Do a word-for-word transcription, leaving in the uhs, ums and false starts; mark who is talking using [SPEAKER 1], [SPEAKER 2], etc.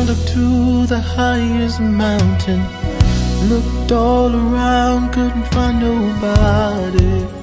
[SPEAKER 1] climbed up to the highest mountain. Looked all around, couldn't find nobody.